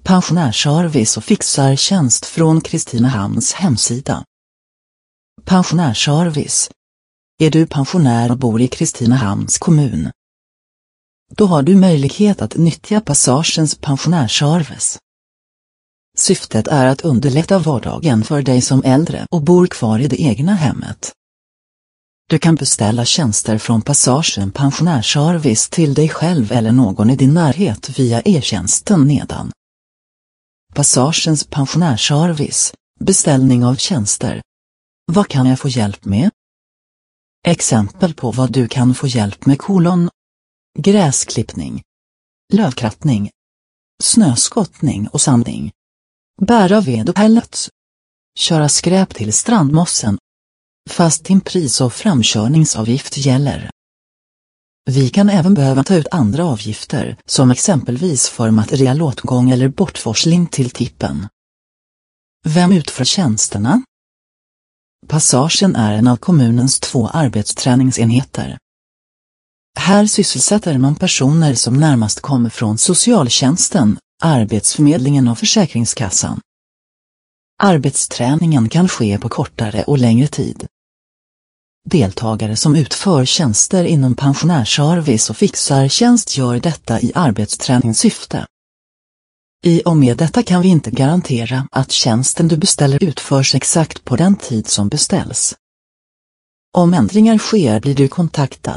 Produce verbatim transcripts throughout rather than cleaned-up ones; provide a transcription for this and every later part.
Pensionärsservice och fixartjänst från Kristinehamns hemsida. Pensionärsservice. Är du pensionär och bor i Kristinehamns kommun? Då har du möjlighet att nyttja Passagens pensionärsservice. Syftet är att underlätta vardagen för dig som äldre och bor kvar i det egna hemmet. Du kan beställa tjänster från Passagen pensionärsservice till dig själv eller någon i din närhet via e-tjänsten nedan. Passagens pensionärsservice, beställning av tjänster. Vad kan jag få hjälp med? Exempel på vad du kan få hjälp med kolon. Gräsklippning, lövkrattning, snöskottning och sandning. Bära ved och pellets. Köra skräp till strandmossen. Fast inpris och framkörningsavgift gäller. Vi kan även behöva ta ut andra avgifter, som exempelvis för materialåtgång eller bortforsling till tippen. Vem utför tjänsterna? Passagen är en av kommunens två arbetsträningsenheter. Här sysselsätter man personer som närmast kommer från socialtjänsten, arbetsförmedlingen och försäkringskassan. Arbetsträningen kan ske på kortare och längre tid. Deltagare som utför tjänster inom pensionärsservice och fixartjänst gör detta i arbetsträningssyfte. I och med detta kan vi inte garantera att tjänsten du beställer utförs exakt på den tid som beställs. Om ändringar sker blir du kontaktad.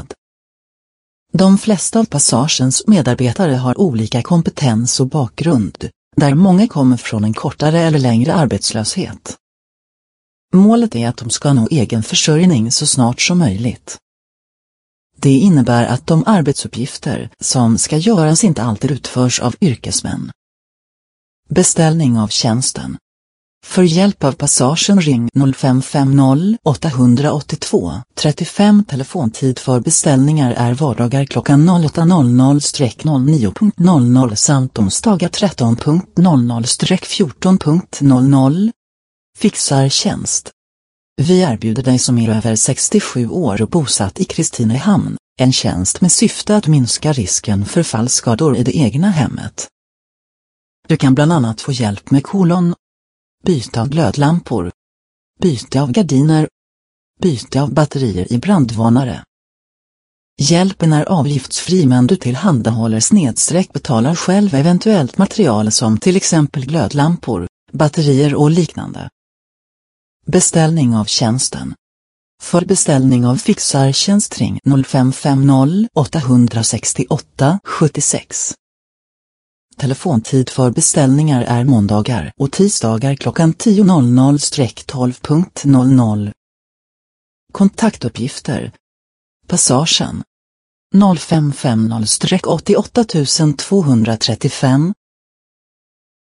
De flesta av Passagens medarbetare har olika kompetens och bakgrund, där många kommer från en kortare eller längre arbetslöshet. Målet är att de ska nå egen försörjning så snart som möjligt. Det innebär att de arbetsuppgifter som ska göras inte alltid utförs av yrkesmän. Beställning av tjänsten. För hjälp av Passagen ring noll fem fem noll åtta åtta två tre fem. Telefontid för beställningar är vardagar klockan åtta till nio noll noll samt onsdagar tretton till fjorton noll noll. Fixartjänst. Vi erbjuder dig som är över sextiosju år och bosatt i Kristinehamn en tjänst med syfte att minska risken för fallskador i det egna hemmet. Du kan bland annat få hjälp med kolon, byte av glödlampor, byte av gardiner, byte av batterier i brandvarnare. Hjälpen är avgiftsfri men du tillhandahåller snedstreck betalar själv eventuellt material som till exempel glödlampor, batterier och liknande. Beställning av tjänsten. För beställning av fixartjänst ring noll fem fem noll åtta sex åtta sju sex. Telefontid för beställningar är måndagar och tisdagar klockan tio till tolv noll noll. Kontaktuppgifter. Passagen. noll fem fem noll åttioåtta två tre fem